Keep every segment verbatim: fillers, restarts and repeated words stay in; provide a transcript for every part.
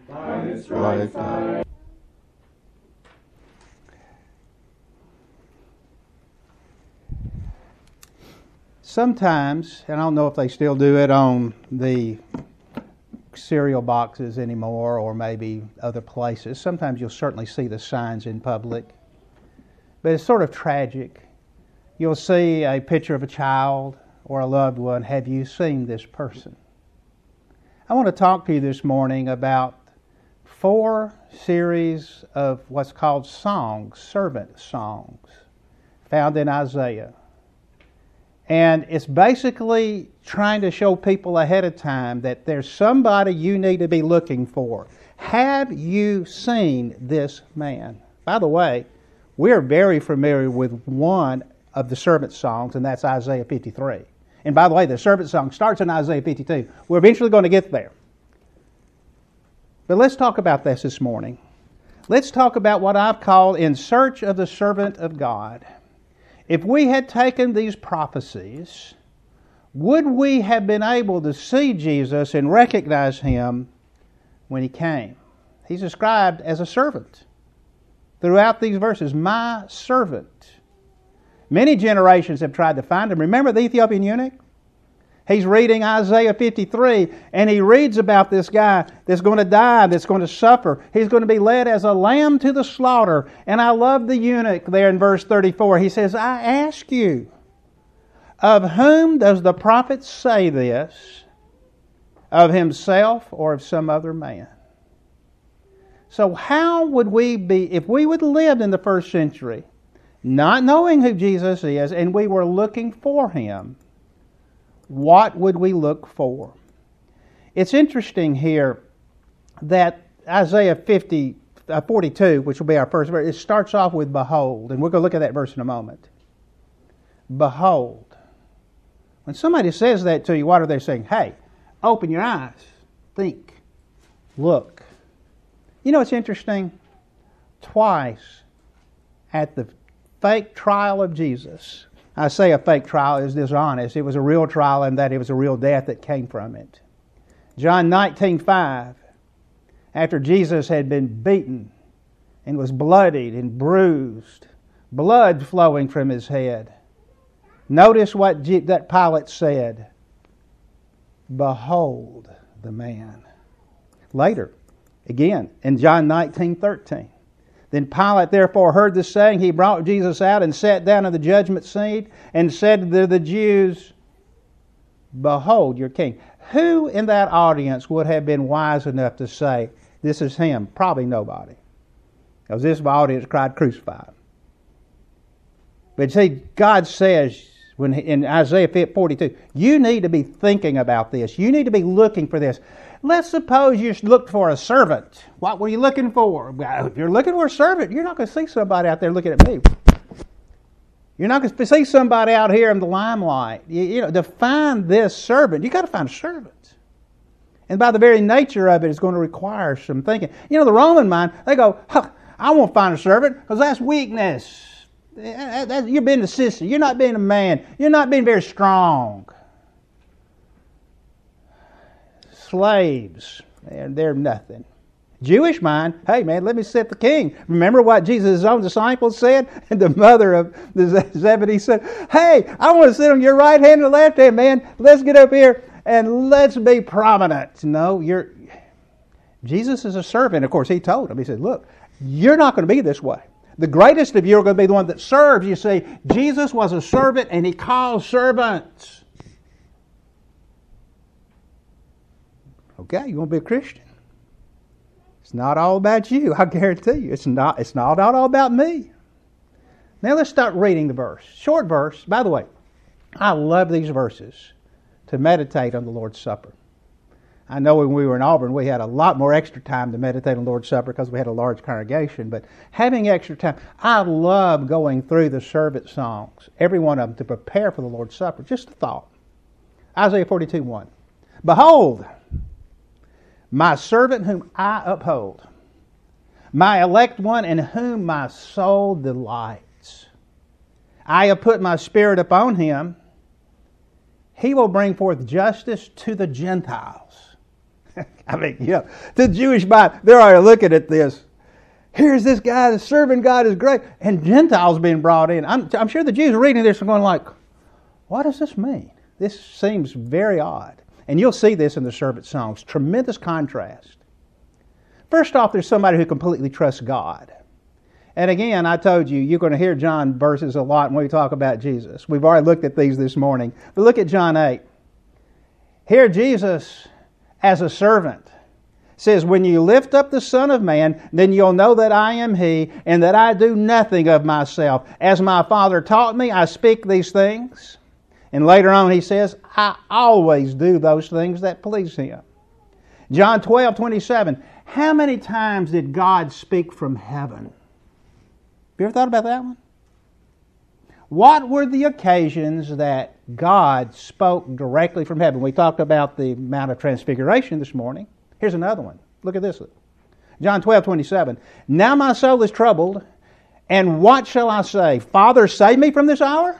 by his stripes I... Sometimes, and I don't know if they still do it on the cereal boxes anymore or maybe other places, sometimes you'll certainly see the signs in public. But it's sort of tragic. You'll see a picture of a child or a loved one. Have you seen this person? I want to talk to you this morning about four series of what's called songs, servant songs, found in Isaiah. And it's basically trying to show people ahead of time that there's somebody you need to be looking for. Have you seen this man? By the way, we're very familiar with one of the servant songs, and that's Isaiah fifty-three. And by the way, the servant song starts in Isaiah fifty-two. We're eventually going to get there. But let's talk about this this morning. Let's talk about what I've called In Search of the Servant of God. If we had taken these prophecies, would we have been able to see Jesus and recognize Him when He came? He's described as a servant throughout these verses. My servant. Many generations have tried to find Him. Remember the Ethiopian eunuch? He's reading Isaiah fifty-three, and he reads about this guy that's going to die, that's going to suffer. He's going to be led as a lamb to the slaughter. And I love the eunuch there in verse thirty-four. He says, I ask you, of whom does the prophet say this? Of himself or of some other man? So how would we be, if we would have lived in the first century, not knowing who Jesus is, and we were looking for Him, what would we look for? It's interesting here that Isaiah fifty, uh, forty-two, which will be our first verse, it starts off with behold, and we're going to look at that verse in a moment. Behold. When somebody says that to you, what are they saying? Hey, open your eyes, think, look. You know what's interesting? Twice at the fake trial of Jesus, I say a fake trial is dishonest. It was a real trial in that it was a real death that came from it. John nineteen five, after Jesus had been beaten and was bloodied and bruised, blood flowing from His head. Notice what G- that Pilate said. Behold the man. Later, again, in John nineteen thirteen. Then Pilate therefore heard this saying. He brought Jesus out and sat down in the judgment seat and said to the Jews, behold your king. Who in that audience would have been wise enough to say, this is Him? Probably nobody. Because this audience cried, crucify Him. But see, God says when in Isaiah forty-two, you need to be thinking about this. You need to be looking for this. Let's suppose you looked for a servant. What were you looking for? Well, if you're looking for a servant, you're not going to see somebody out there looking at me. You're not going to see somebody out here in the limelight. You, you know, to find this servant, you got to find a servant. And by the very nature of it, it's going to require some thinking. You know, the Roman mind, they go, huh, I won't find a servant because that's weakness. You're being a sissy. You're not being a man. You're not being very strong. Slaves, and they're nothing. Jewish mind, hey man, let me set the king. Remember what Jesus' own disciples said? And the mother of the Zebedee said, hey, I want to sit on your right hand and left hand, man. Let's get up here and let's be prominent. No, you're... Jesus is a servant. Of course, He told him, He said, look, you're not going to be this way. The greatest of you are going to be the one that serves. You see, Jesus was a servant and He called servants. Okay, you want to be a Christian? It's not all about you, I guarantee you. It's not, it's not all about me. Now let's start reading the verse. Short verse. By the way, I love these verses to meditate on the Lord's Supper. I know when we were in Auburn, we had a lot more extra time to meditate on the Lord's Supper because we had a large congregation. But having extra time, I love going through the servant songs, every one of them, to prepare for the Lord's Supper. Just a thought. Isaiah forty-two one. Behold, my servant whom I uphold, my elect one in whom my soul delights. I have put my spirit upon him. He will bring forth justice to the Gentiles. I mean, you know, the Jewish mind, they're already looking at this. Here's this guy that's serving God is great. And Gentiles being brought in. I'm, I'm sure the Jews are reading this and going like, what does this mean? This seems very odd. And you'll see this in the servant songs. Tremendous contrast. First off, there's somebody who completely trusts God. And again, I told you, you're going to hear John verses a lot when we talk about Jesus. We've already looked at these this morning. But look at John eight. Here Jesus, as a servant, says, when you lift up the Son of Man, then you'll know that I am He, and that I do nothing of myself. As my Father taught me, I speak these things. And later on he says, I always do those things that please Him. John twelve twenty-seven. How many times did God speak from heaven? Have you ever thought about that one? What were the occasions that God spoke directly from heaven? We talked about the Mount of Transfiguration this morning. Here's another one. Look at this. John twelve twenty-seven. Now my soul is troubled, and what shall I say? Father, save me from this hour?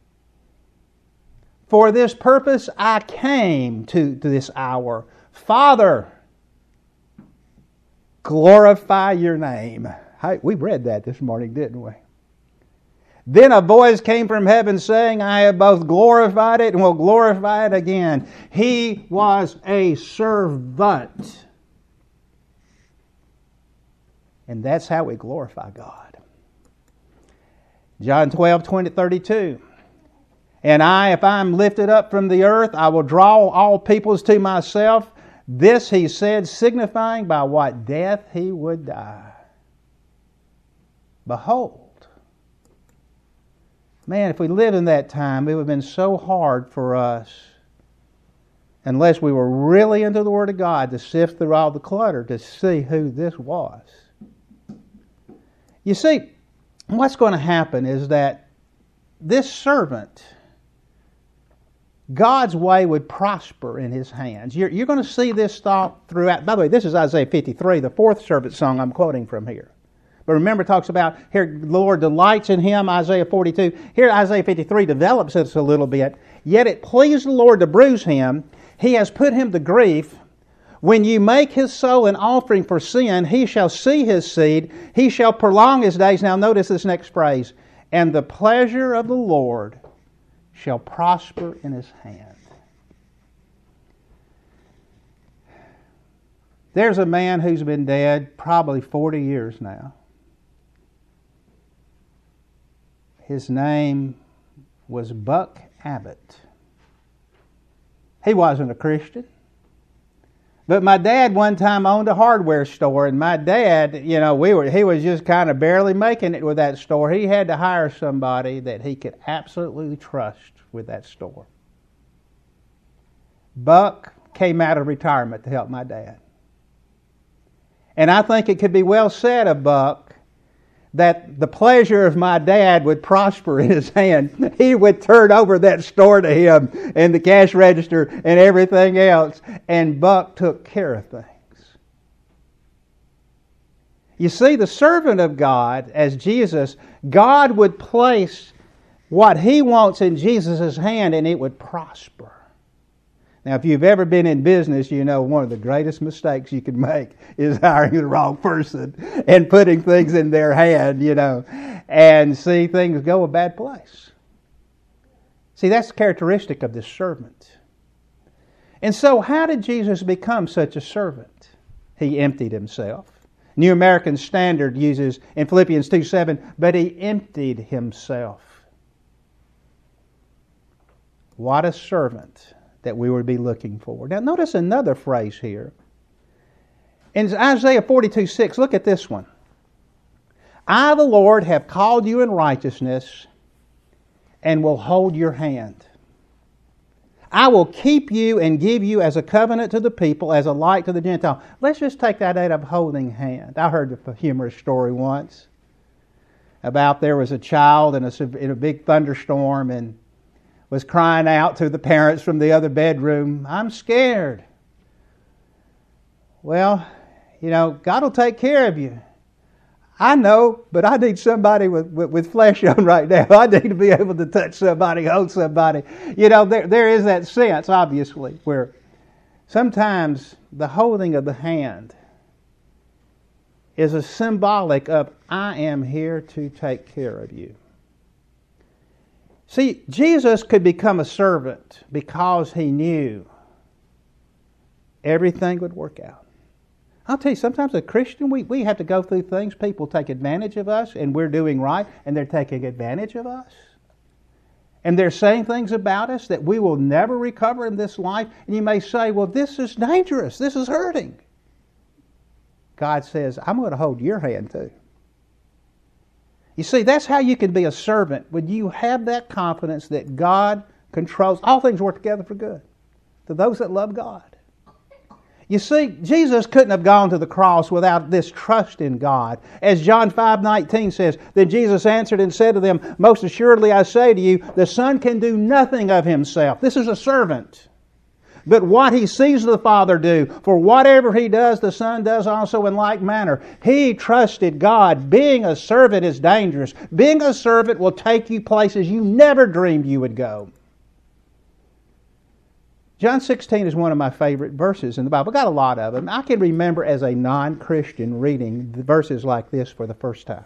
For this purpose I came to, to this hour. Father, glorify your name. Hey, we read that this morning, didn't we? Then a voice came from heaven saying, I have both glorified it and will glorify it again. He was a servant. And that's how we glorify God. John twelve, twenty, thirty-two. And I, if I am lifted up from the earth, I will draw all peoples to myself. This he said, signifying by what death he would die. Behold. Man, if we lived in that time, it would have been so hard for us, unless we were really into the Word of God, to sift through all the clutter to see who this was. You see, what's going to happen is that this servant, God's way would prosper in His hands. You're, you're going to see this thought throughout. By the way, this is Isaiah fifty-three, the fourth servant song I'm quoting from here. But remember, it talks about here, the Lord delights in him, Isaiah forty-two. Here, Isaiah fifty-three develops this a little bit. Yet it pleased the Lord to bruise him. He has put him to grief. When you make his soul an offering for sin, he shall see his seed. He shall prolong his days. Now notice this next phrase. And the pleasure of the Lord shall prosper in his hand. There's a man who's been dead probably forty years now. His name was Buck Abbott. He wasn't a Christian. But my dad one time owned a hardware store, and my dad, you know, we were he was just kind of barely making it with that store. He had to hire somebody that he could absolutely trust with that store. Buck came out of retirement to help my dad. And I think it could be well said of Buck that the pleasure of my dad would prosper in his hand. He would turn over that store to him and the cash register and everything else. And Buck took care of things. You see, the servant of God, as Jesus, God would place what He wants in Jesus' hand and it would prosper. Now, if you've ever been in business, you know one of the greatest mistakes you can make is hiring the wrong person and putting things in their hand, you know, and see things go a bad place. See, that's characteristic of this servant. And so, how did Jesus become such a servant? He emptied Himself. New American Standard uses in Philippians two seven, but He emptied Himself. What a servant that we would be looking for. Now notice another phrase here. In Isaiah forty-two six, look at this one. I, the Lord, have called you in righteousness and will hold your hand. I will keep you and give you as a covenant to the people, as a light to the Gentile. Let's just take that out of holding hand. I heard a humorous story once about there was a child in a, in a big thunderstorm and was crying out to the parents from the other bedroom, I'm scared. Well, you know, God will take care of you. I know, but I need somebody with, with, with flesh on right now. I need to be able to touch somebody, hold somebody. You know, there there is that sense, obviously, where Sometimes the holding of the hand is a symbolic of, I am here to take care of you. See, Jesus could become a servant because he knew everything would work out. I'll tell you, sometimes as a Christian, we, we have to go through things. People take advantage of us, and we're doing right, and they're taking advantage of us. And they're saying things about us that we will never recover in this life. And you may say, well, this is dangerous. This is hurting. God says, I'm going to hold your hand too. You see, that's how you can be a servant, when you have that confidence that God controls. All things work together for good to those that love God. You see, Jesus couldn't have gone to the cross without this trust in God. As John five nineteen says, then Jesus answered and said to them, most assuredly I say to you, the Son can do nothing of himself. This is a servant. But what he sees the Father do, for whatever he does, the Son does also in like manner. He trusted God. Being a servant is dangerous. Being a servant will take you places you never dreamed you would go. John sixteen is one of my favorite verses in the Bible. I've got a lot of them. I can remember as a non-Christian reading verses like this for the first time.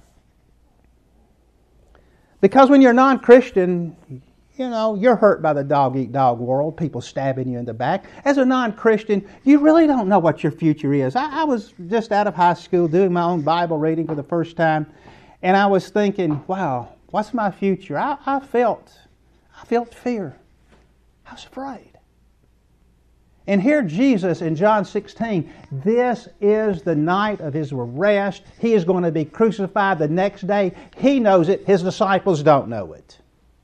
Because when you're non-Christian, you know, you're hurt by the dog-eat-dog world, people stabbing you in the back. As a non-Christian, you really don't know what your future is. I, I was just out of high school doing my own Bible reading for the first time, and I was thinking, wow, what's my future? I, I felt, I felt fear. I was afraid. And here Jesus in John sixteen, this is the night of his arrest. He is going to be crucified the next day. He knows it. His disciples don't know it.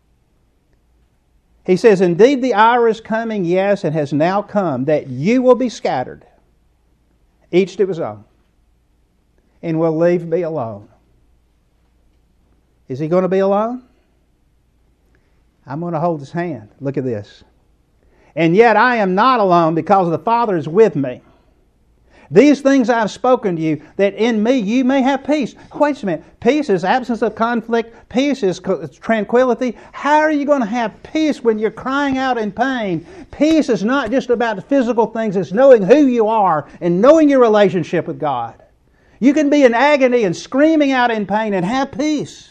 He says, indeed the hour is coming, yes, and has now come, that you will be scattered, each to his own, and will leave me alone. Is he going to be alone? I'm going to hold his hand. Look at this. And yet I am not alone, because the Father is with me. These things I have spoken to you, that in me you may have peace. Wait a minute. Peace is absence of conflict. Peace is tranquility. How are you going to have peace when you're crying out in pain? Peace is not just about the physical things. It's knowing who you are and knowing your relationship with God. You can be in agony and screaming out in pain and have peace.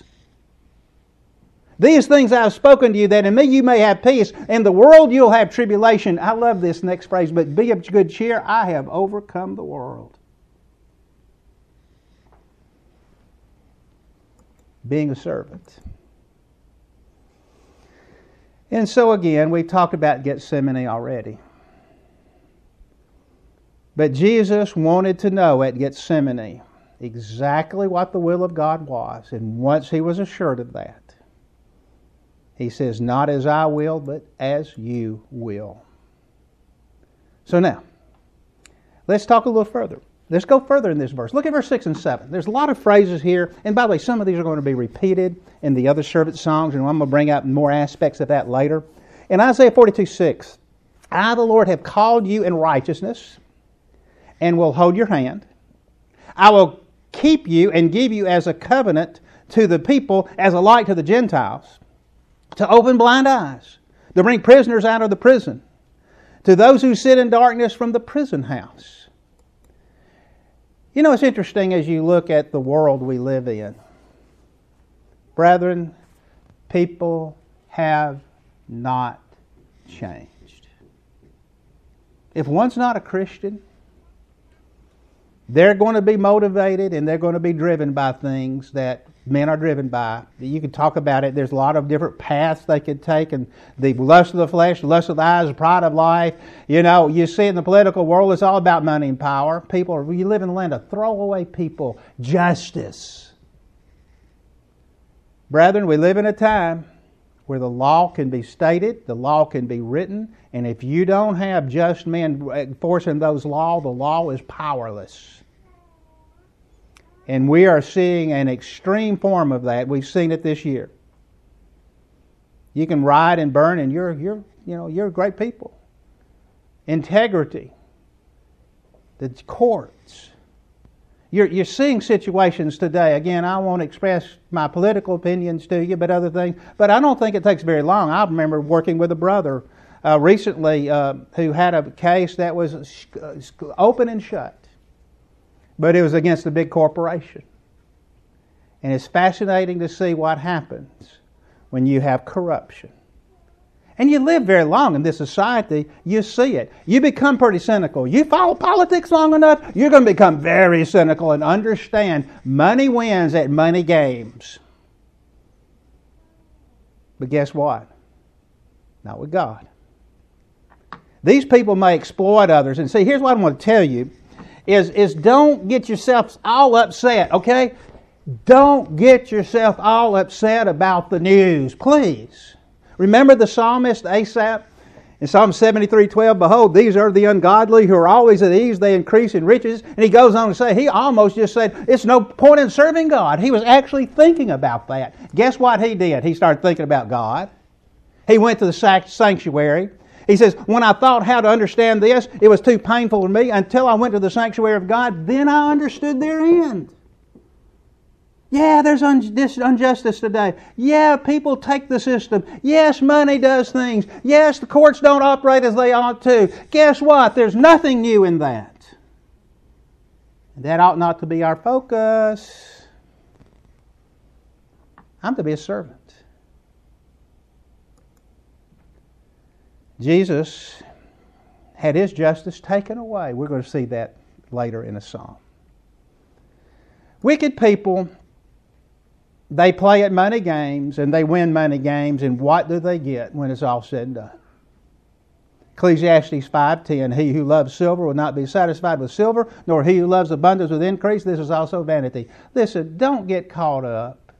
These things I have spoken to you, that in me you may have peace. In the world you'll have tribulation. I love this next phrase, but be of good cheer. I have overcome the world. Being a servant. And so again, we've talked about Gethsemane already. But Jesus wanted to know at Gethsemane exactly what the will of God was. And once he was assured of that, he says, not as I will, but as you will. So now, let's talk a little further. Let's go further in this verse. Look at verse six and seven. There's a lot of phrases here. And by the way, some of these are going to be repeated in the other servant songs, and I'm going to bring out more aspects of that later. In Isaiah forty-two six, I, the Lord, have called you in righteousness, and will hold your hand. I will keep you and give you as a covenant to the people, as a light to the Gentiles, to open blind eyes, to bring prisoners out of the prison, to those who sit in darkness from the prison house. You know, it's interesting as you look at the world we live in. Brethren, people have not changed. If one's not a Christian, they're going to be motivated and they're going to be driven by things that men are driven by. You can talk about it. There's a lot of different paths they could take, and the lust of the flesh, the lust of the eyes, the pride of life. You know, you see in the political world, it's all about money and power. People, are, you live in a land of throwaway people. Justice. Brethren, we live in a time where the law can be stated, the law can be written, and if you don't have just men enforcing those laws, the law is powerless. And we are seeing an extreme form of that. We've seen it this year. You can riot and burn, and you're you're you know you're great people. Integrity. The courts. You're you're seeing situations today. Again, I won't express my political opinions to you, but other things. But I don't think it takes very long. I remember working with a brother uh, recently uh, who had a case that was sh- uh, open and shut, but it was against a big corporation. And it's fascinating to see what happens when you have corruption. And you live very long in this society, you see it. You become pretty cynical. You follow politics long enough, you're going to become very cynical and understand money wins at money games. But guess what? Not with God. These people may exploit others. And see, here's what I want to tell you, is, is don't get yourself all upset, okay? Don't get yourself all upset about the news, please. Remember the psalmist Asaph in Psalm seventy-three twelve, behold, these are the ungodly who are always at ease, they increase in riches. And he goes on to say, he almost just said, it's no point in serving God. He was actually thinking about that. Guess what he did? He started thinking about God. He went to the sanctuary. He says, when I thought how to understand this, it was too painful for me until I went to the sanctuary of God. Then I understood their end. Yeah, there's un- this injustice today. Yeah, people take the system. Yes, money does things. Yes, the courts don't operate as they ought to. Guess what? There's nothing new in that. That ought not to be our focus. I'm to be a servant. Jesus had His justice taken away. We're going to see that later in a psalm. Wicked people, they play at money games and they win money games, and what do they get when it's all said and done? Ecclesiastes five ten, he who loves silver will not be satisfied with silver, nor he who loves abundance with increase. This is also vanity. Listen, don't get caught up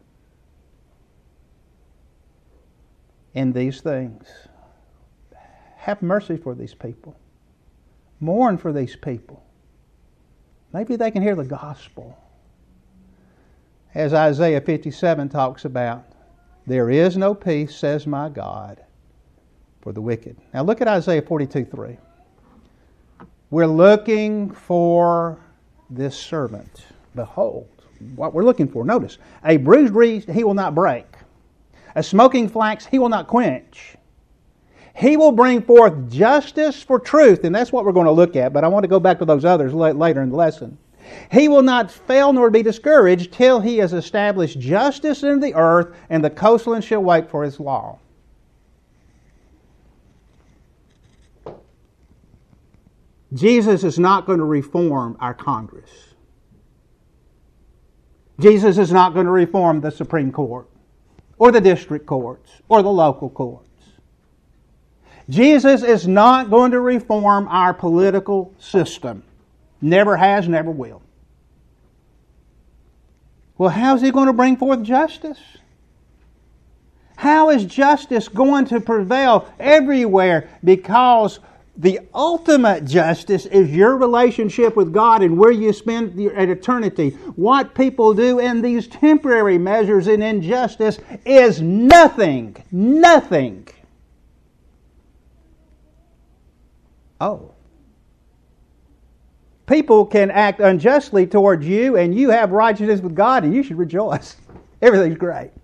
in these things. Have mercy for these people. Mourn for these people. Maybe they can hear the gospel. As Isaiah fifty-seven talks about, there is no peace, says my God, for the wicked. Now look at Isaiah forty-two three. We're looking for this servant. Behold, what we're looking for. Notice, a bruised reed he will not break. A smoking flax he will not quench. He will bring forth justice for truth, and that's what we're going to look at, but I want to go back to those others later in the lesson. He will not fail nor be discouraged till he has established justice in the earth, and the coastlands shall wait for his law. Jesus is not going to reform our Congress. Jesus is not going to reform the Supreme Court, or the district courts, or the local courts. Jesus is not going to reform our political system. Never has, never will. Well, how is He going to bring forth justice? How is justice going to prevail everywhere? Because the ultimate justice is your relationship with God and where you spend your eternity. What people do in these temporary measures in injustice is nothing, nothing. Oh. People can act unjustly towards you, and you have righteousness with God, and you should rejoice. Everything's great.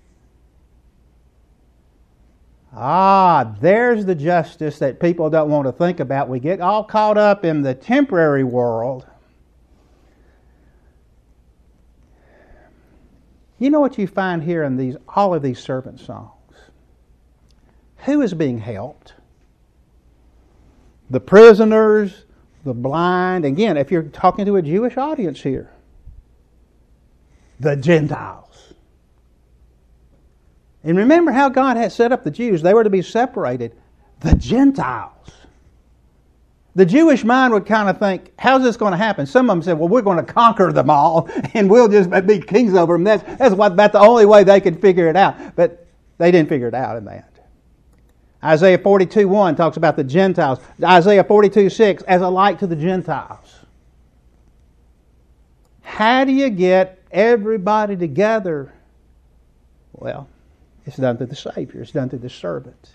Ah, there's the justice that people don't want to think about. We get all caught up in the temporary world. You know what you find here in these all of these servant songs? Who is being helped? The prisoners, the blind. Again, if you're talking to a Jewish audience here, the Gentiles. And remember how God had set up the Jews. They were to be separated. The Gentiles. The Jewish mind would kind of think, how's this going to happen? Some of them said, well, we're going to conquer them all and we'll just be kings over them. That's, that's about the only way they could figure it out. But they didn't figure it out in that. Isaiah forty-two one talks about the Gentiles. Isaiah forty-two six, as a light to the Gentiles. How do you get everybody together? Well, it's done through the Savior. It's done through the servant.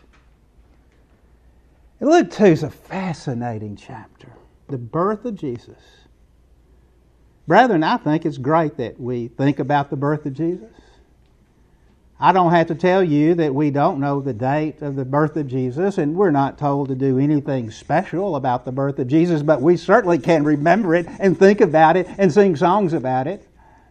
And Luke two is a fascinating chapter. The birth of Jesus. Brethren, I think it's great that we think about the birth of Jesus. I don't have to tell you that we don't know the date of the birth of Jesus, and we're not told to do anything special about the birth of Jesus, but we certainly can remember it and think about it and sing songs about it.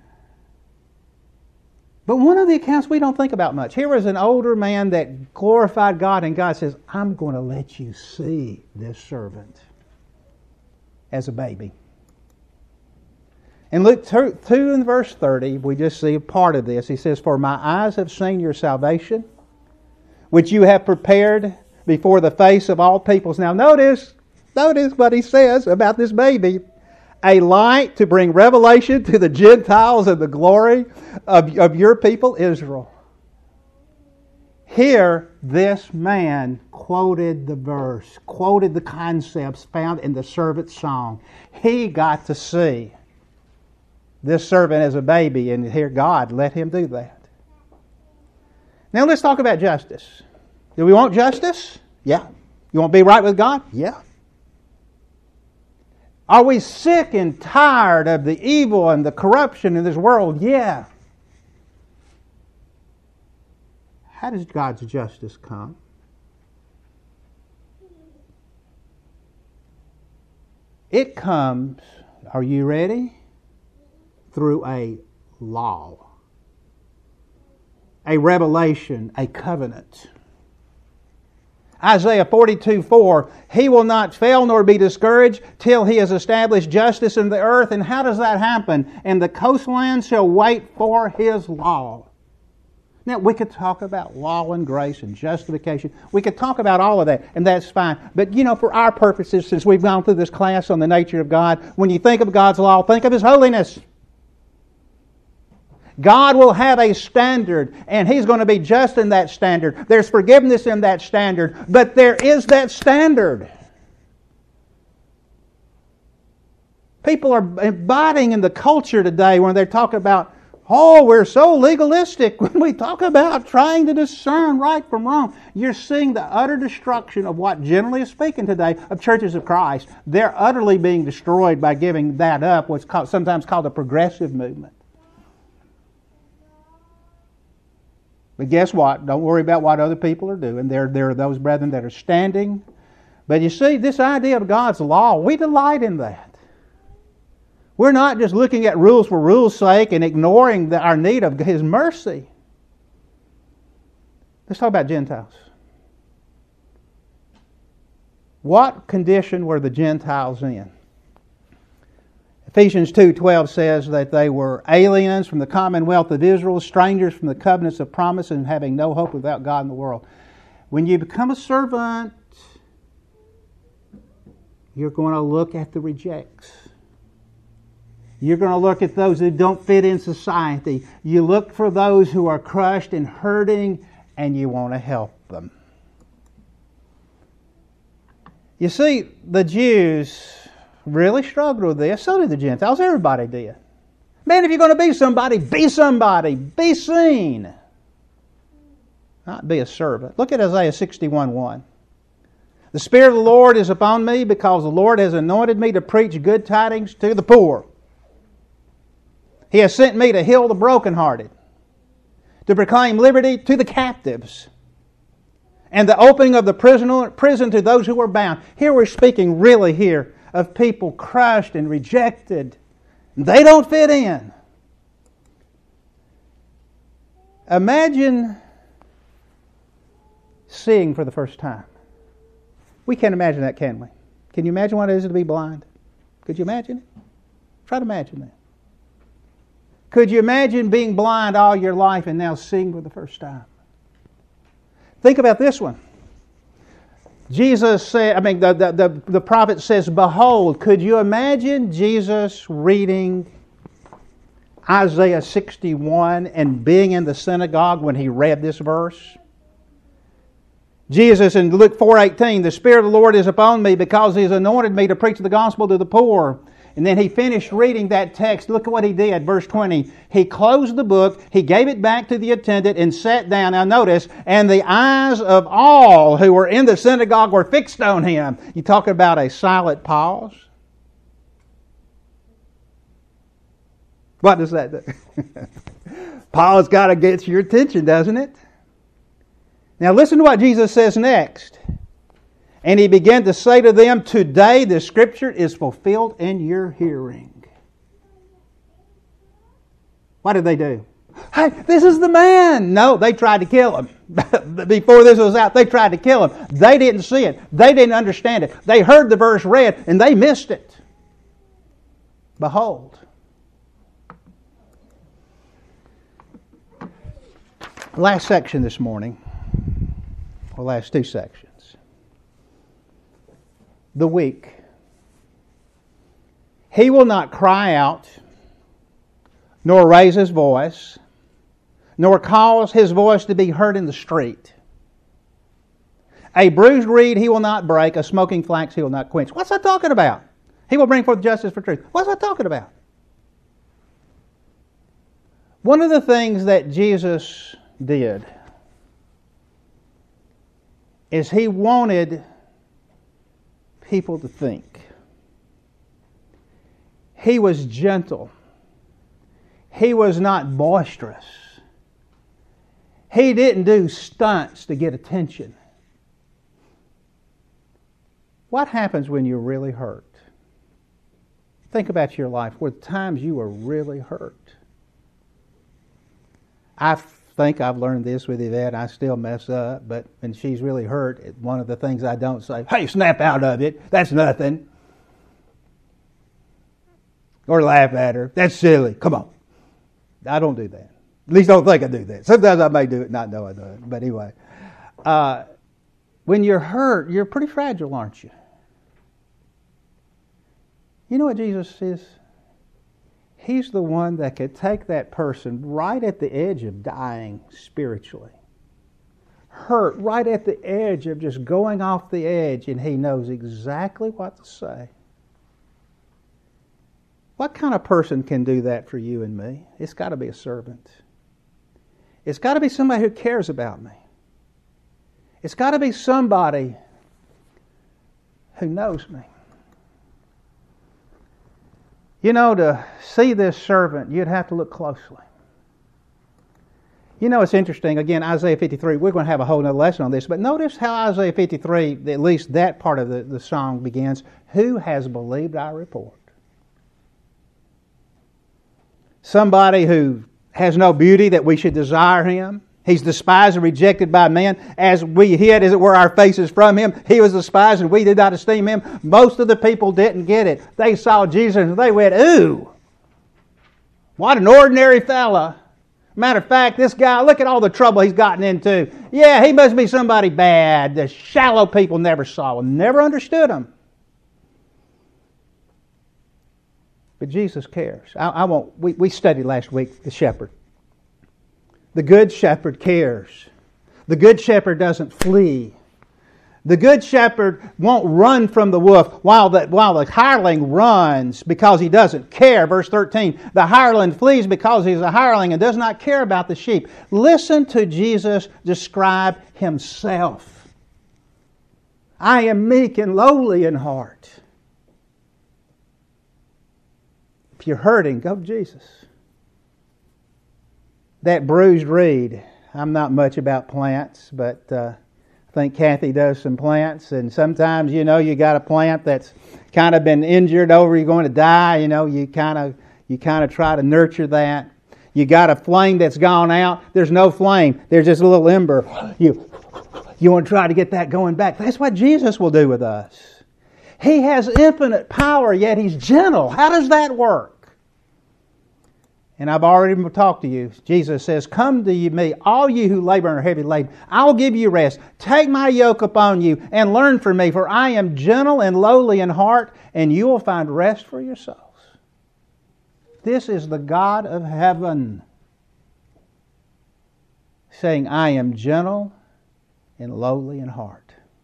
But one of the accounts we don't think about much. Here was an older man that glorified God, and God says, I'm going to let you see this servant as a baby. In Luke two and verse thirty, we just see a part of this. He says, For my eyes have seen your salvation, which you have prepared before the face of all peoples. Now notice, notice what he says about this baby. A light to bring revelation to the Gentiles of the glory of, of your people Israel. Here, this man quoted the verse, quoted the concepts found in the servant's song. He got to see this servant as a baby, and here God let him do that. Now let's talk about justice. Do we want justice? Yeah. You want to be right with God? Yeah. Are we sick and tired of the evil and the corruption in this world? Yeah. How does God's justice come? It comes, are you ready? Through a law, a revelation, a covenant. Isaiah forty-two four, He will not fail nor be discouraged till He has established justice in the earth. And how does that happen? And the coastlands shall wait for His law. Now, we could talk about law and grace and justification. We could talk about all of that, and that's fine. But, you know, for our purposes, since we've gone through this class on the nature of God, when you think of God's law, think of His holiness. God will have a standard, and He's going to be just in that standard. There's forgiveness in that standard, but there is that standard. People are embodying in the culture today when they talk about, oh, we're so legalistic when we talk about trying to discern right from wrong. You're seeing the utter destruction of what, generally speaking today, of churches of Christ. They're utterly being destroyed by giving that up, what's called, sometimes called a progressive movement. But guess what? Don't worry about what other people are doing. There, there are those brethren that are standing. But you see, this idea of God's law, we delight in that. We're not just looking at rules for rules' sake and ignoring the, our need of His mercy. Let's talk about Gentiles. What condition were the Gentiles in? Ephesians two twelve says that they were aliens from the commonwealth of Israel, strangers from the covenants of promise, and having no hope without God in the world. When you become a servant, you're going to look at the rejects. You're going to look at those who don't fit in society. You look for those who are crushed and hurting, and you want to help them. You see, the Jews really struggled with this. So did the Gentiles. Everybody did. Man, if you're going to be somebody, be somebody. Be seen. Not be a servant. Look at Isaiah sixty-one one. The Spirit of the Lord is upon me because the Lord has anointed me to preach good tidings to the poor. He has sent me to heal the brokenhearted, to proclaim liberty to the captives, and the opening of the prison, prison to those who are bound. Here we're speaking really here of people crushed and rejected. They don't fit in. Imagine seeing for the first time. We can't imagine that, can we? Can you imagine what it is to be blind? Could you imagine it? Try to imagine that. Could you imagine being blind all your life and now seeing for the first time? Think about this one. Jesus said, I mean, the, the, the, the prophet says, behold, could you imagine Jesus reading Isaiah sixty-one and being in the synagogue when he read this verse? Jesus in Luke four eighteen, the Spirit of the Lord is upon me because He has anointed me to preach the gospel to the poor. And then he finished reading that text. Look at what he did. Verse twenty. He closed the book. He gave it back to the attendant and sat down. Now notice, and the eyes of all who were in the synagogue were fixed on him. You talk about a silent pause. What does that do? Paul's got to get your attention, doesn't it? Now listen to what Jesus says next. And he began to say to them, today the Scripture is fulfilled in your hearing. What did they do? Hey, this is the man. No, they tried to kill him. Before this was out, they tried to kill him. They didn't see it. They didn't understand it. They heard the verse read and they missed it. Behold. Last section this morning, or last two sections. The weak. He will not cry out, nor raise his voice, nor cause his voice to be heard in the street. A bruised reed he will not break, a smoking flax he will not quench. What's that talking about? He will bring forth justice for truth. What's that talking about? One of the things that Jesus did is he wanted people to think. He was gentle. He was not boisterous. He didn't do stunts to get attention. What happens when you're really hurt? Think about your life where the times you were really hurt. I think I've learned this with Yvette. I still mess up, but when she's really hurt, one of the things I don't say, hey, snap out of it. That's nothing. Or laugh at her. That's silly. Come on. I don't do that. At least I don't think I do that. Sometimes I may do it, not know I do it. But anyway, uh, when you're hurt, you're pretty fragile, aren't you? You know what Jesus says? He's the one that could take that person right at the edge of dying spiritually. Hurt right at the edge of just going off the edge, and He knows exactly what to say. What kind of person can do that for you and me? It's got to be a servant. It's got to be somebody who cares about me. It's got to be somebody who knows me. You know, to see this servant, you'd have to look closely. You know, it's interesting. Again, Isaiah fifty-three, we're going to have a whole other lesson on this, but notice how Isaiah fifty-three, at least that part of the, the song begins, who has believed our report? Somebody who has no beauty that we should desire him. He's despised and rejected by men. As we hid, as it were, our faces from him, he was despised and we did not esteem him. Most of the people didn't get it. They saw Jesus and they went, ooh, what an ordinary fella. Matter of fact, this guy, look at all the trouble he's gotten into. Yeah, he must be somebody bad. The shallow people never saw him, never understood him. But Jesus cares. I, I won't. We, we studied last week the shepherd. The good shepherd cares. The good shepherd doesn't flee. The good shepherd won't run from the wolf while the, while the hireling runs because he doesn't care. Verse thirteen, the hireling flees because he's a hireling and does not care about the sheep. Listen to Jesus describe himself. I am meek and lowly in heart. If you're hurting, go to Jesus. That bruised reed, I'm not much about plants, but uh, I think Kathy does some plants, and sometimes, you know, you got a plant that's kind of been injured over, you're going to die, you know, you kind of you kind of try to nurture that. You got a flame that's gone out, there's no flame, there's just a little ember. You, you want to try to get that going back. That's what Jesus will do with us. He has infinite power, yet He's gentle. How does that work? And I've already talked to you. Jesus says, come to me, all you who labor and are heavy laden. I will give you rest. Take my yoke upon you and learn from me, for I am gentle and lowly in heart, and you will find rest for your souls. This is the God of heaven saying, I am gentle and lowly in heart.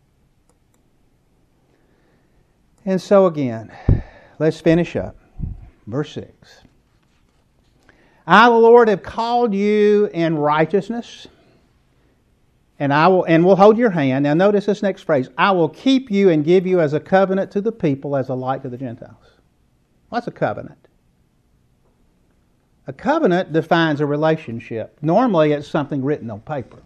And so again, let's finish up. Verse six. I, the Lord, have called you in righteousness, and I will and will hold your hand. Now notice this next phrase. I will keep you and give you as a covenant to the people, as a light to the Gentiles. What's a covenant? A covenant defines a relationship. Normally, it's something written on paper.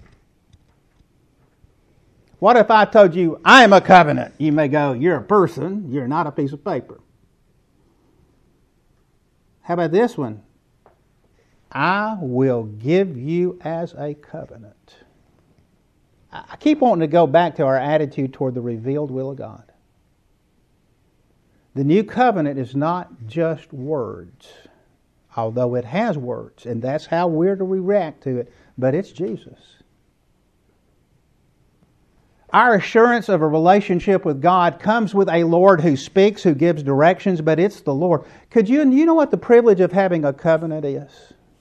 What if I told you, I am a covenant? You may go, you're a person, you're not a piece of paper. How about this one? I will give you as a covenant. I keep wanting to go back to our attitude toward the revealed will of God. The new covenant is not just words, although it has words, and that's how we're to react to it, but it's Jesus. Our assurance of a relationship with God comes with a Lord who speaks, who gives directions, but it's the Lord. Could you, you know what the privilege of having a covenant is?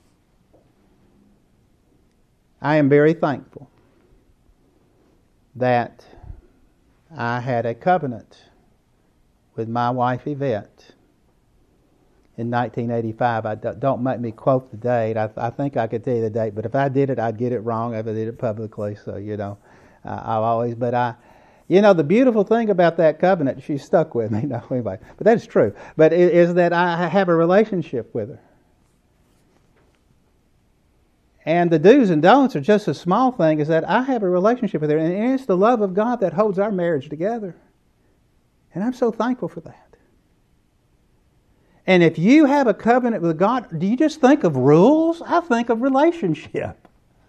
I am very thankful that I had a covenant with my wife Yvette in nineteen eighty-five. I don't make me quote the date. I, I think I could tell you the date, but if I did it, I'd get it wrong if I did it publicly. So, you know, uh, I've always, but I, you know, the beautiful thing about that covenant, she stuck with me. No, anyway, but that's true. But it, is that I have a relationship with her. And the do's and don'ts are just a small thing, is that I have a relationship with her, and it's the love of God that holds our marriage together. And I'm so thankful for that. And if you have a covenant with God, do you just think of rules? I think of relationship.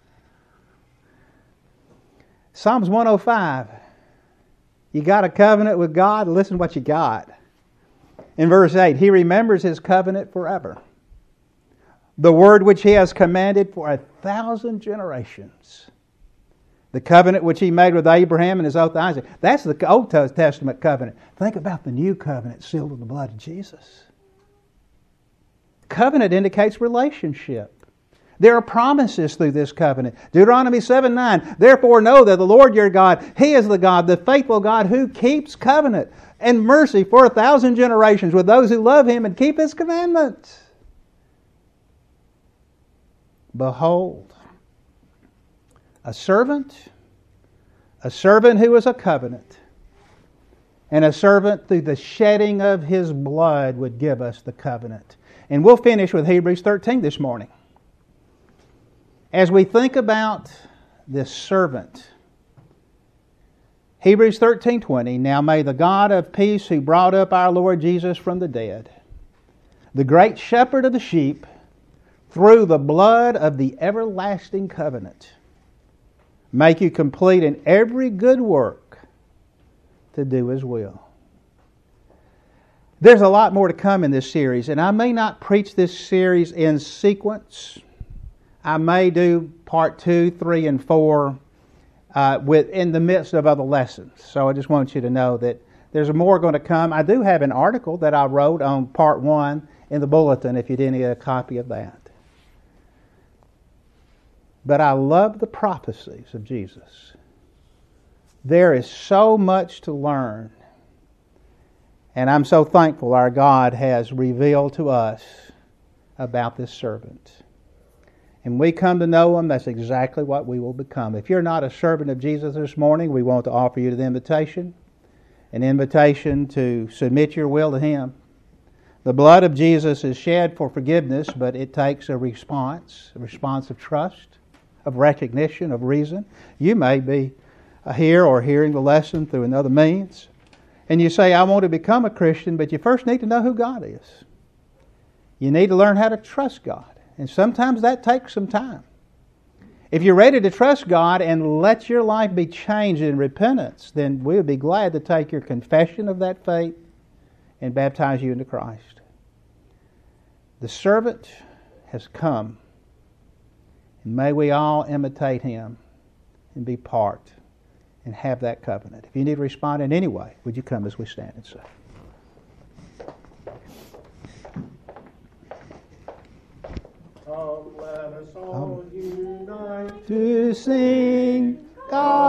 Psalms one oh five. You got a covenant with God? Listen what you got. In verse eight, He remembers His covenant forever. The word which He has commanded for a thousand generations. The covenant which He made with Abraham and his oath to Isaac. That's the Old Testament covenant. Think about the new covenant sealed in the blood of Jesus. Covenant indicates relationship. There are promises through this covenant. Deuteronomy seven nine. Therefore know that the Lord your God, He is the God, the faithful God who keeps covenant and mercy for a thousand generations with those who love Him and keep His commandments. Behold, a servant, a servant who is a covenant, and a servant through the shedding of His blood would give us the covenant. And we'll finish with Hebrews thirteen this morning. As we think about this servant, Hebrews thirteen twenty, now may the God of peace who brought up our Lord Jesus from the dead, the great shepherd of the sheep, through the blood of the everlasting covenant, make you complete in every good work to do His will. There's a lot more to come in this series, and I may not preach this series in sequence. I may do part two, three, and four uh, with in the midst of other lessons. So I just want you to know that there's more going to come. I do have an article that I wrote on part one in the bulletin if you didn't get a copy of that. But I love the prophecies of Jesus. There is so much to learn. And I'm so thankful our God has revealed to us about this servant. And we come to know Him, that's exactly what we will become. If you're not a servant of Jesus this morning, we want to offer you the invitation. An invitation to submit your will to Him. The blood of Jesus is shed for forgiveness, but it takes a response, a response of trust, of recognition, of reason. You may be here or hearing the lesson through another means. And you say, I want to become a Christian, but you first need to know who God is. You need to learn how to trust God. And sometimes that takes some time. If you're ready to trust God and let your life be changed in repentance, then we would be glad to take your confession of that faith and baptize you into Christ. The servant has come. And may we all imitate Him and be part and have that covenant. If you need to respond in any way, would you come as we stand and sing? Come, let us all unite To sing God.